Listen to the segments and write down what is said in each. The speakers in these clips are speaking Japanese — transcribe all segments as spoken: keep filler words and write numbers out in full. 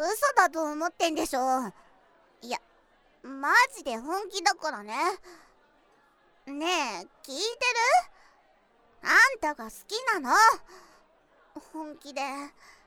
嘘だと思ってんでしょ。いや、マジで本気だからね。ねえ、聞いてる？あんたが好きなの？本気で。は？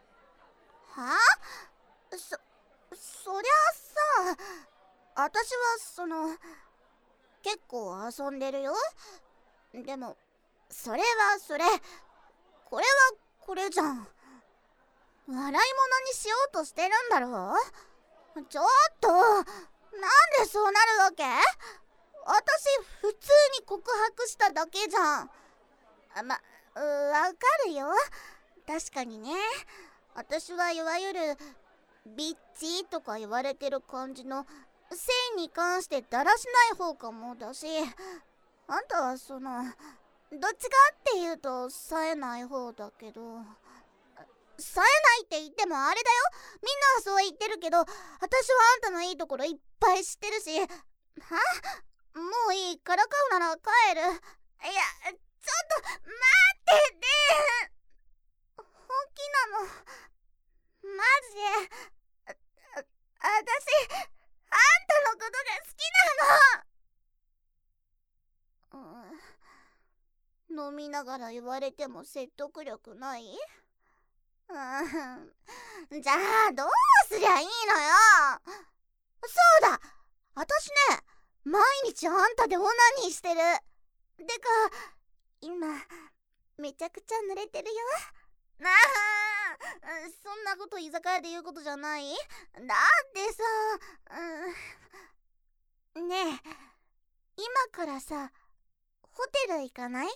そ、そりゃさ、私はその、結構遊んでるよ。でも、それはそれ、これはこれじゃん。笑い物にしようとしてるんだろ？ちょっと、なんでそうなるわけ？私、普通に告白しただけじゃん。あま、うわかるよ。確かにね。私はいわゆるビッチとか言われてる感じの性に関してだらしない方かもだし、あんたはそのどっちかっていうと冴えない方だけど、冴えないって言ってもあれだよ。みんなはそう言ってるけど、私はあんたのいいところいっぱい知ってるし。は？もういいからかうなら帰る。いや、ちょっと待ってて。本気なの。マジで。あ、あ、私、あんたのことが好きなの。うん、飲みながら言われても説得力ない？うん、じゃあどうすりゃいいのよ。そうだ、私ね、毎日あんたでオナニーしてる。てか今めちゃくちゃ濡れてるよ。なあ、そんなこと居酒屋で言うことじゃない？だってさ、うん、ねえ、今からさ、ホテル行かない？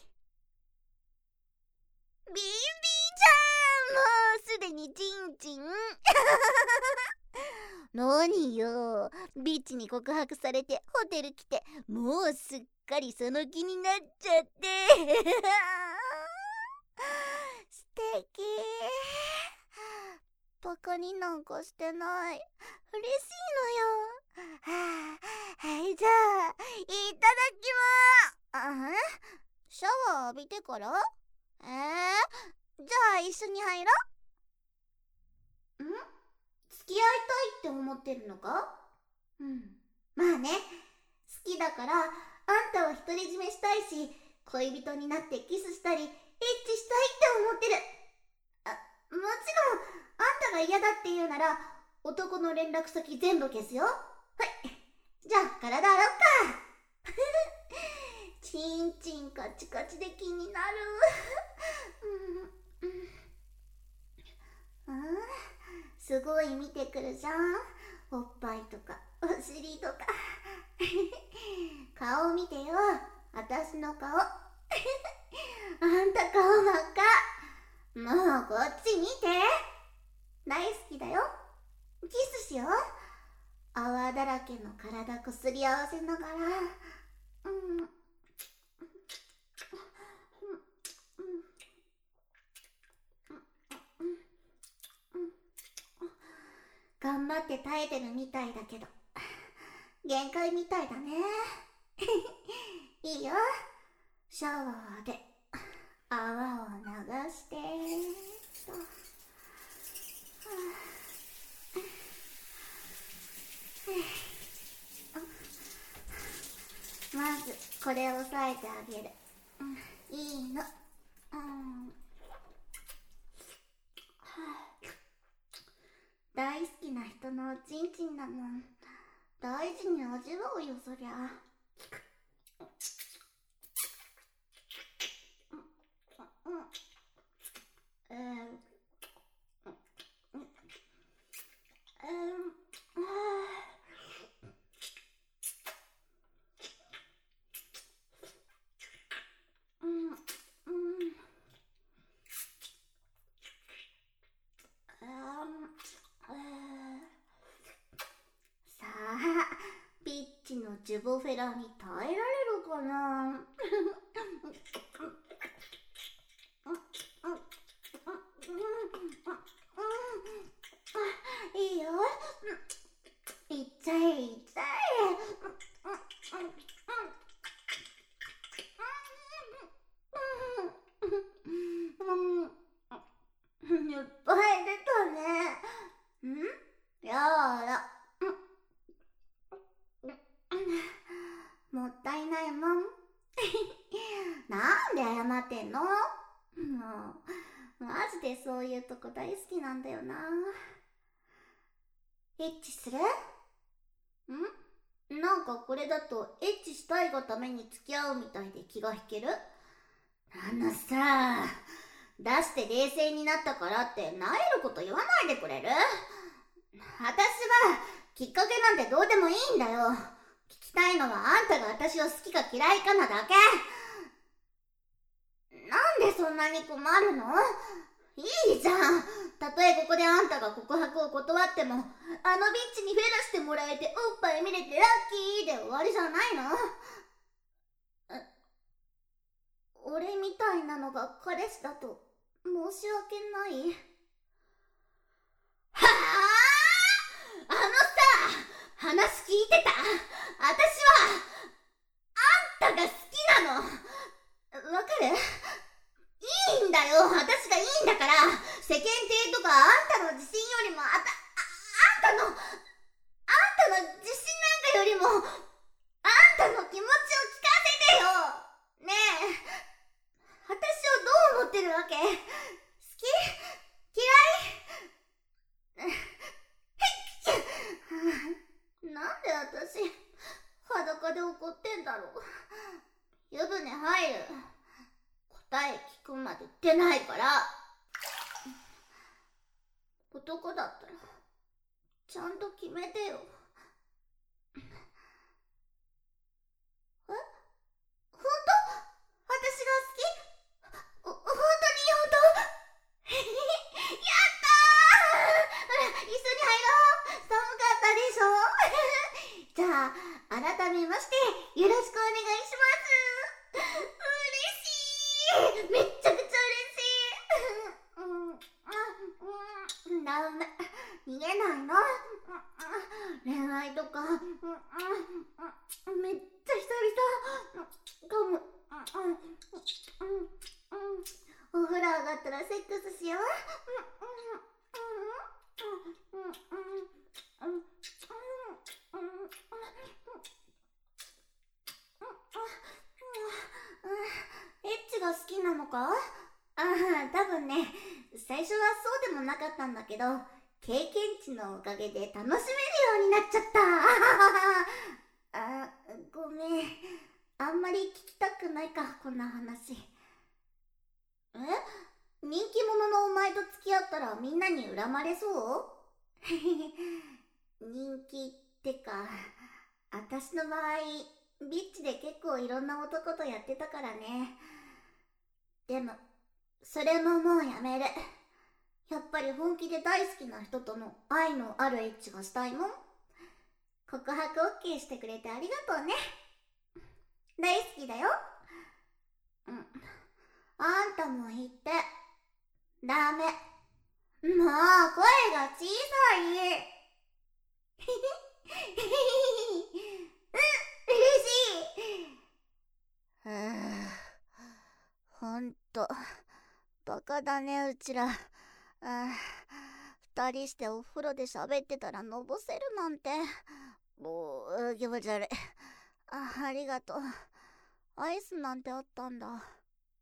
ビンビンじゃん、もうすでにチンチン。何よ、ビーチに告白されてホテル来て、もうすっかりその気になっちゃって。素敵。バカになんかしてない。嬉しいのよ。はあ、はい、じゃあいただきまー。あ、シャワー浴びてから？えー、じゃあ一緒に入ろう。ん？付き合いたいって思ってるのか？うん、まあね、好きだからあんたを独り占めしたいし、恋人になってキスしたりエッチしたいって思ってる。あ、もちろんあんたが嫌だって言うなら男の連絡先全部消すよ。はい、じゃあ体洗おっか。チンチンカチカチで気になる。うん、うん、うん、すごい見てくるじゃん。おっぱいとかお尻とか。顔見てよ、私の顔。あんた顔真っ赤。もうこっち見て。大好きだよ。キスしよう。泡だらけの体こすり合わせながら。うん、頑張って耐えてるみたいだけど限界みたいだね。いいよ、シャワーで泡を流してと。まずこれを押さえてあげる。うん、いいの。うん、大好きな人のおちんちんだもん。大事に味わうよ、そりゃ。えー、えー、うん、うん、さあ、ピッチのジュボフェラに耐えられるかな。いいよ、いっちゃえいっちゃえ。いっぱい出たね。ん？ 謝ってんの？もうマジでそういうとこ大好きなんだよな。エッチする？ん？なんかこれだとエッチしたいがために付き合うみたいで気が引ける？あのさ、出して冷静になったからってなえること言わないでくれる？私はきっかけなんてどうでもいいんだよ。聞きたいのはあんたが私を好きか嫌いかなだけ。なんでそんなに困るの？いいじゃん。たとえここであんたが告白を断っても、あのビッチにフェラしてもらえておっぱい見れてラッキーで終わりじゃないの？俺みたいなのが彼氏だと申し訳ない。はあ、あのさ、話聞いてた？私はあんたが好きなの。わかる？いいんだよ、私がいいんだから。世間体とかあんたの自信よりもあたああんたのあんたの自信なんかよりもあんたの気持ちを聞かせてよ。ねえ、私をどう思ってるわけ？好き？嫌い？なんで私裸で怒ってんだろう。湯船入る。答え聞くまで出ないから。男だったらちゃんと決めてよ。え？本当？私が好き？ほ、本当に本当？やったー！一緒に入ろう。寒かったでしょ？じゃあ改めましてよろしくお願いします。嬉しい。めっちゃくちゃ嬉しい。うん、ダメ。逃げないの？恋愛とかめっちゃ久々かも。お風呂上がったらセックスしよう。エッチが好きなのか？ああ、多分ね、最初はそうでもなかったんだけど、経験値のおかげで楽しめるようになっちゃった。あ、ごめん。あんまり聞きたくないか、こんな話。え？人気者のお前と付き合ったらみんなに恨まれそう？人気ってか、私の場合、ビッチで結構いろんな男とやってたからね。でも、それももうやめる。やっぱり本気で大好きな人との愛のあるエッチがしたいもん。告白 OK してくれてありがとうね。大好きだよ。うん。あんたも言って。ダメ。もう声が小さい。うん、嬉しい。はあ、ほんとバカだね、うちら。あ、二人してお風呂で喋ってたらのぼせるなんて。もう気持ち悪い。あ、ありがとう。アイスなんてあったんだ。は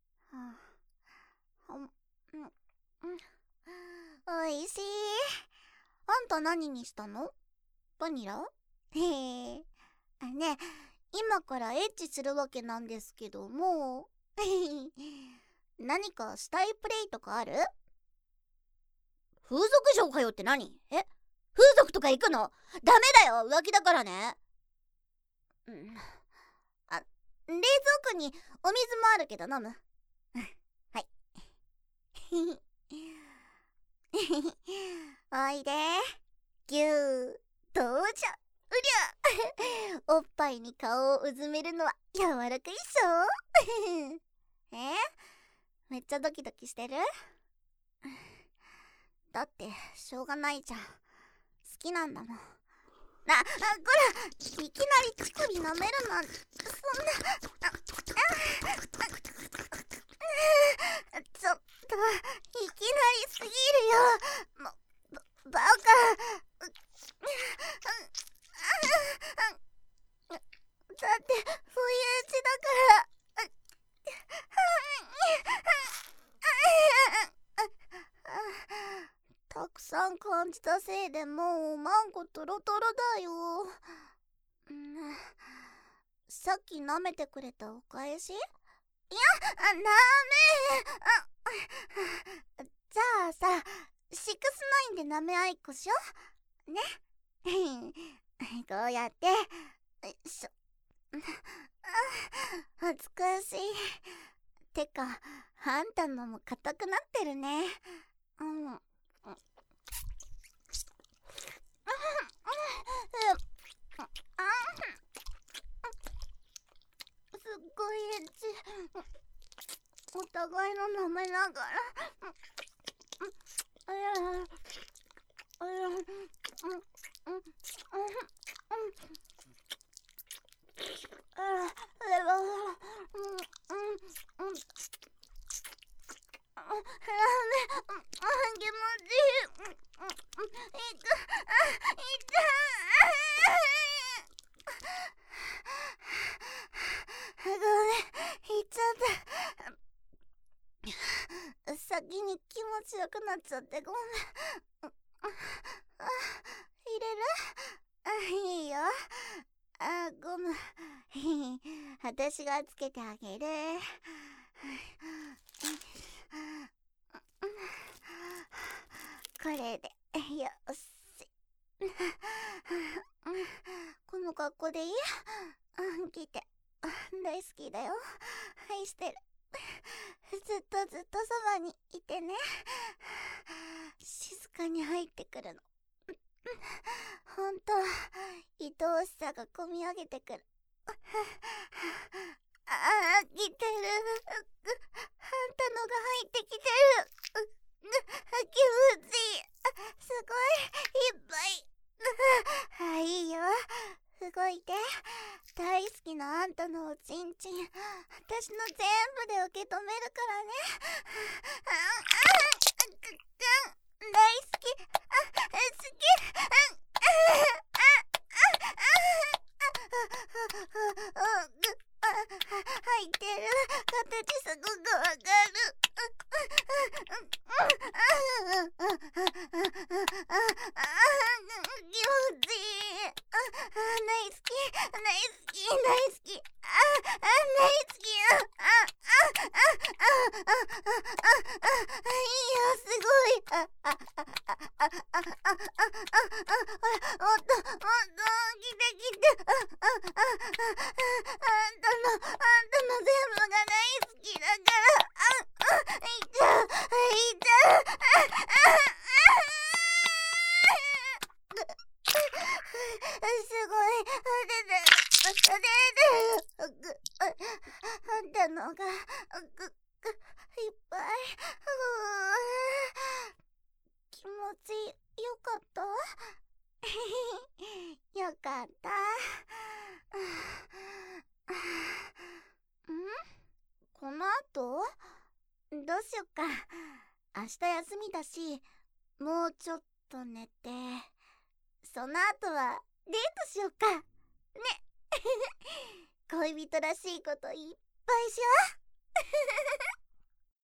あ、うん、うん、おいしい。あんた何にしたの？バニラ？へえ。あ、ね、今からエッチするわけなんですけども何かしたいプレイとかある？風俗嬢かよって何？え？風俗とか行くの？ダメだよ、浮気だからね。うん。あ、冷蔵庫にお水もあるけど飲む？はい。おいで。ぎゅー、どうじゃ。うりゃ。おっぱいに顔をうずめるのは柔らかいっしょ？え？めっちゃドキドキしてる？だってしょうがないじゃん。好きなんだもん。な、あ、こら、いきなり乳首舐めるなんて、そんな、あ、あ、あ、ちょっと、いきなりすぎるよ。もう、ば、バカ。だって、不意打ちだから。 たくさん感じたせいでもうマンゴトロトロだよ。うん、さっき舐めてくれたお返し？いや、ダメ。あ、じゃあさ、シックスナインで舐め合いっこしようね。こうやって、しょ、恥ずかしい。てか、あんたのも硬くなってるね。うん。すっごいエッチ。お互いの舐めながら。あやあやうんうんうんああれはうんうんうんあ気持ちいい。いくあ痛い。ごめん、言っちゃった。先に気持ちよくなっちゃってごめん。あ、入れる？あ、いいよ。あ、ゴム私がつけてあげる。これでよし。この格好でいい？来て。大好きだよ。愛してる。ずっとずっとそばにいてね。静かに入ってくるの。ほんと、愛おしさがこみ上げてくる。ああ、来てる。あんたのが入ってきてる。気持ちいい。すごい、いっぱい。あ、いいよ。動いて。大好きなあんたのおちんちん、私の全部で受け止めるからね。ああ、大好き。あ、好き。入ってる。形すごくわかる。気持ちいい。大好き、大好き、大好き。あ、大好き。あ、あ、あ、あ、あ、いいよ、すごい。あ、あ、あ、あ、あ、あ、あ、あ、おっと、おっと、来て来て。あ、あ、あ、あんたの、あんたの全部が大好きだから。あ、あ、いっちゃう、いっちゃう。あ、あ、あ、すごい、出てる、出てる。あんたのが、ぐ、ぐ、いっぱい。気持ちよかった？よかった。ん？この後？どうしよっか。明日休みだし、もうちょっと寝て、その後はデートしよっか。ね。恋人らしいこといっぱいしよう。